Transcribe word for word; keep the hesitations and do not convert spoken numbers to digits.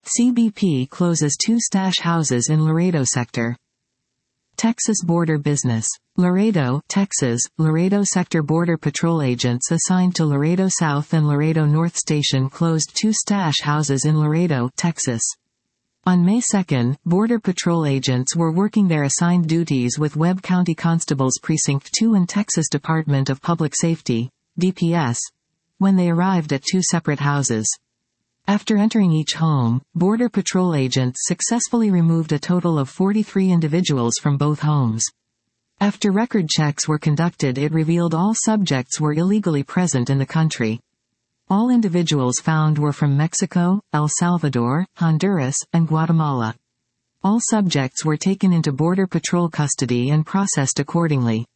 C B P closes two stash houses in Laredo sector. Texas Border Business. Laredo, Texas, Laredo Sector Border Patrol agents assigned to Laredo South and Laredo North Station closed two stash houses in Laredo, Texas. On May second, Border Patrol agents were working their assigned duties with Webb County Constables Precinct two and Texas Department of Public Safety, D P S, when they arrived at two separate houses. After entering each home, Border Patrol agents successfully removed a total of forty-three individuals from both homes. After record checks were conducted, it revealed all subjects were illegally present in the country. All individuals found were from Mexico, El Salvador, Honduras, and Guatemala. All subjects were taken into Border Patrol custody and processed accordingly.